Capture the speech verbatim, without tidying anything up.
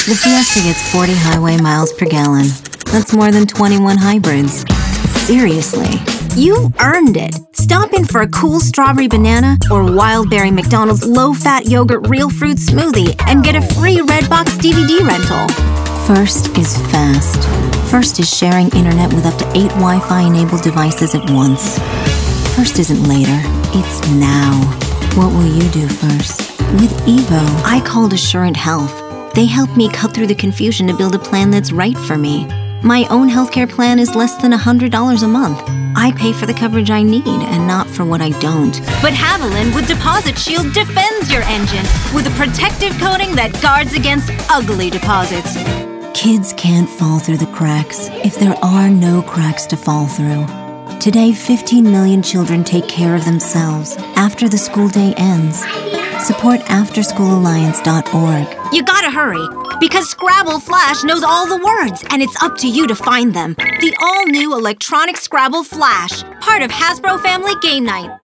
The Fiesta gets forty highway miles per gallon. That's more than twenty-one hybrids. Seriously. You've earned it. Stop in for a cool strawberry banana or wild berry McDonald's low-fat yogurt real fruit smoothie and get a free Redbox D V D rental. First is fast. First is sharing internet with up to eight Wi-Fi enabled devices at once. First isn't later, it's now. What will you do first? With Evo, I called Assurant Health. They helped me cut through the confusion to build a plan that's right for me. My own healthcare plan is less than one hundred dollars a month. I pay for the coverage I need and not for what I don't. But Haviland with Deposit Shield defends your engine with a protective coating that guards against ugly deposits. Kids can't fall through the cracks if there are no cracks to fall through. Today, fifteen million children take care of themselves after the school day ends. Support after school alliance dot org. You gotta hurry, because Scrabble Flash knows all the words, and it's up to you to find them. The all-new electronic Scrabble Flash, part of Hasbro Family Game Night.